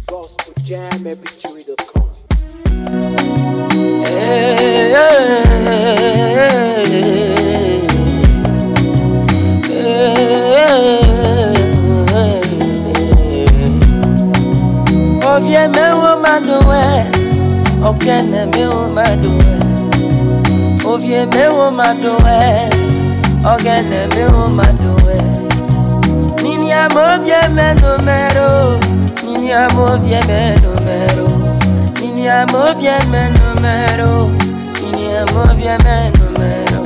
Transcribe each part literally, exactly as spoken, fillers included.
gospel jam m p three dot com. Hey, hey, hey, Ovie me wo madowe, okene me wo madowe. Ovie me wo madowe, okene me wo madowe. Nini amovie me numero, nini amovie me numero. Nini amovie me numero, nini amovie me numero.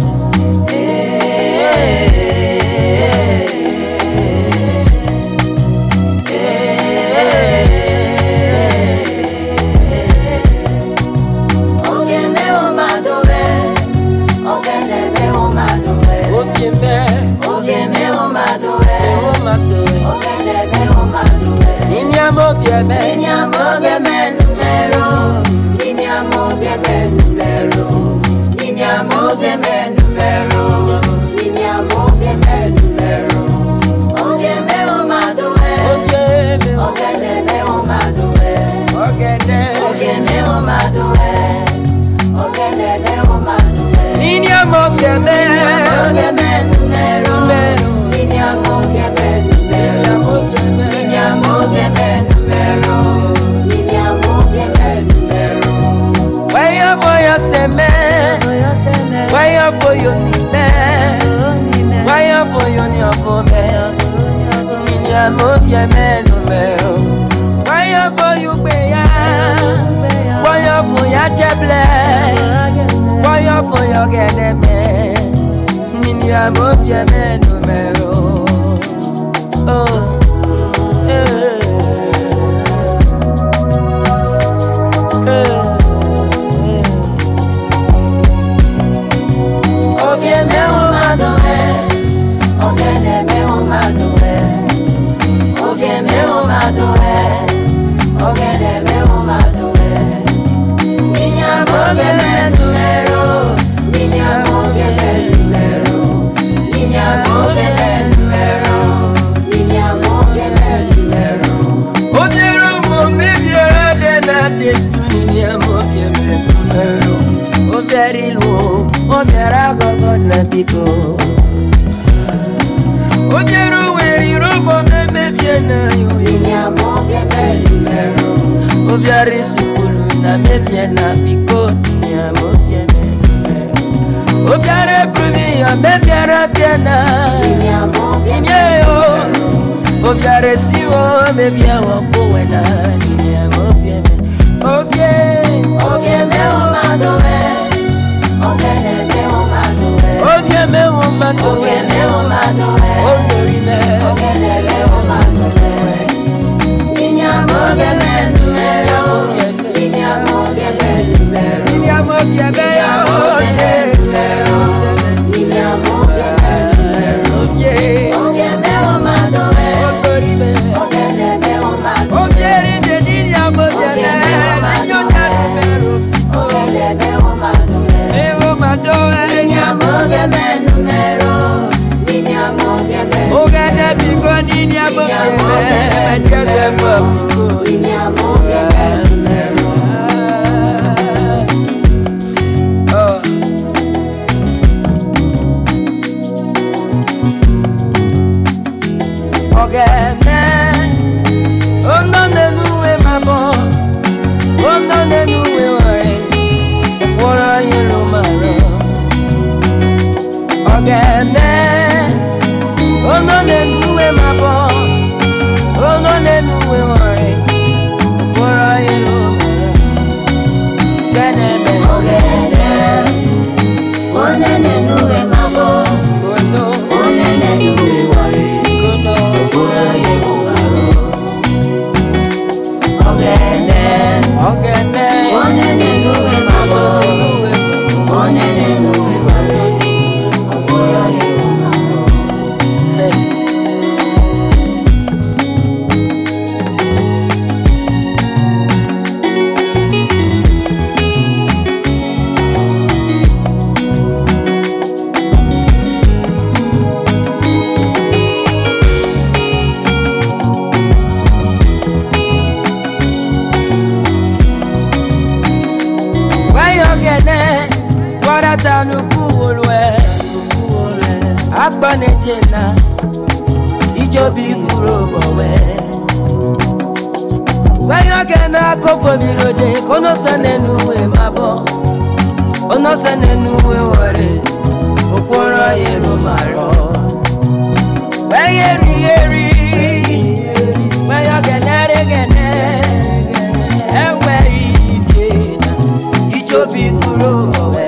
Ovie me o madowe, okene me o madowe. Ovie me, Ovie me o madowe, o madowe. okene me o madowe. Nini amovie me, Nini amovie me numero, nini amovie me numero, nini amovie me numero, nini amovie me numero. Ovie me o madowe, ovie me, okene me o madowe. okene. Ovie me o madowe, okene me o madowe. Nini amovie me, Amovie me numero, nini amovie me numero, nini amovie me numero, nini amovie me numero. why you for your seme, why you for your nime, why you for your nyafome. Nini amovie me numero, why you for you beya, why you for your jeble, why you for your geneme. Nini amovie me numero. Oh, eh, eh. Ovie me o madowe, okene me o madowe. Ovie me o madowe, okene me o madowe. Nini amovie me numero, nini amovie me numero, nini amovie me numero, nini amovie me numero. Ojero mo mebiera de na Jesu ni amovie me numero. Overi lo, obiara gogo na biko. Ojero weri robo me mebiena yo Nini amovie me numero, obiari sukulu na mebiena biko ni amovie me numero. Obiare prumi ya mebiera tena. nini amovie me Nyeyo, numero. obiare siwo mebia wakuwena ni amovie me. Ovie, Ovie me o madowe, okene me o madowe. ovie me wo Ovie madowe. me o madowe, Ondori me, okene me o madowe. Nini amovie me numero, nini amovie me numero, nini amovie me nini ya amovie me ovie. numero, nini amovie me numero. Ovie, Ovie me o madowe, ondori me, okene me o madowe. ovie rinde nini amovie me. Ninyonya numero, Okene me o madowe. me wo madowe. Nini amovie me numero, nini amovie me numero. Ogene biko nini amovie me. Mejete mo biko. Nini amovie me numero. Oh. Ogene, ono nenuwe mabo, ono nenuwe ware, ekwora yelo maro. Ogene, ono nenuwe mabo, ono nenuwe ware, nanu kuolwe akbane jena ijobi furo bowe wayo gena kofo birode kono sanenu we mabo ono sanenu we wore okoro yero maro wayeri yeri wayo gena regene ewe idena ijobi furo bowe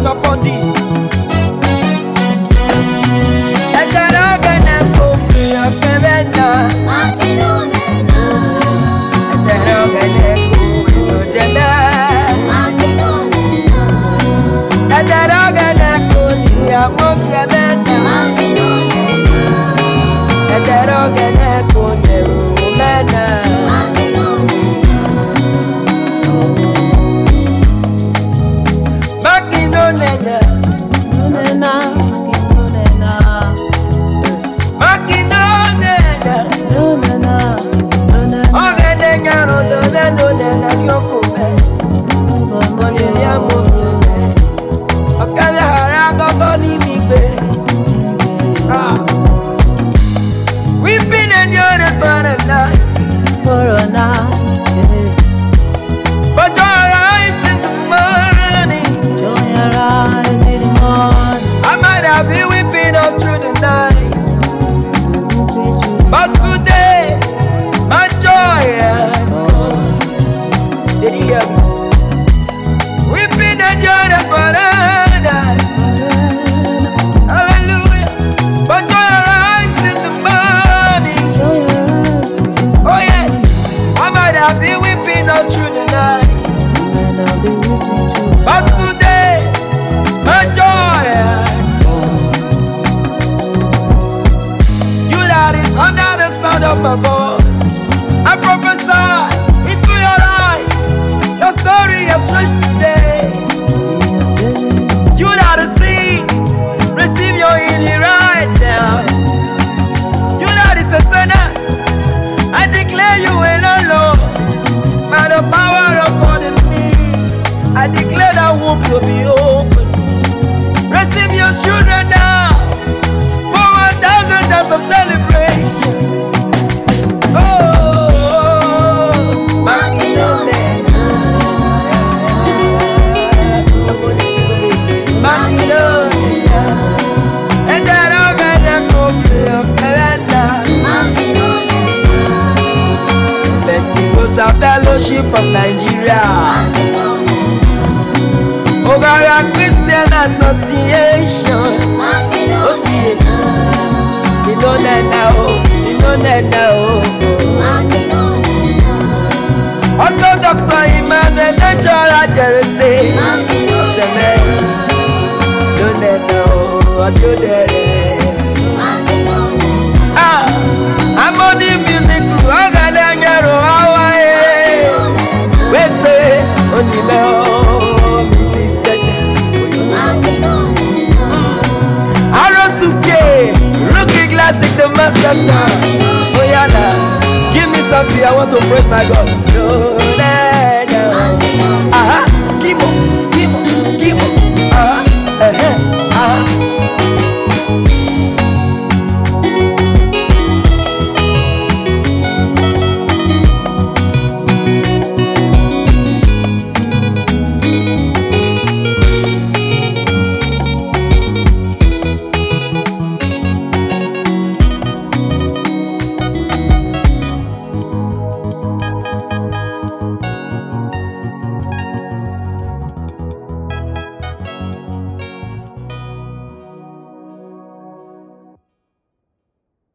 blessing upon thee. Eterogene kopi okebena. Eterogene kopi odeme. Eterogene kopi amobiemena. Eterogene kopi umena. Makinonena, Nena, makinonena, Nena, Nena, ogenenya rodona nonena yokume, monenya mokume, okale haranga boni migbe. Ah, we've been enduring for a night, for a night. but your eyes in the morning. Join your eyes in the morning. I might have been weeping all through the night, but today my joy has come. Did you hear me? We've been enduring for a night, hallelujah. But joy arrives in the morning. Join your eyes. Oh yes, I might have been weeping all through the night, And I'll be with you. but today my joy has come. You that is under the sound of my voice, I prophesy into your life. Your story has changed today. You that is sick, receive your healing right now. You that is a tenant, I declare you alone, Lord. By the power of God in me, I declare that womb to be open. Receive your children now for one thousand days of celebration. Oh, Makinonena, Makinonena, and that I'm gonna go play a calendar. Pentecostal Fellowship of Nigeria, Ogara Christian Association. Oh, see it. You know that now. You know that now. Also, Doctor Emmanuel Natural Jersey. Oseme. You know that now. You know that. Ah, I'm on the music crew. I'm gonna get Hawaii. Wait, wait. Only me, oh, Missus Tete. Arrow two K, looking classic, the master time. Oh yeah, nah. Give me something, I want to praise my God. No.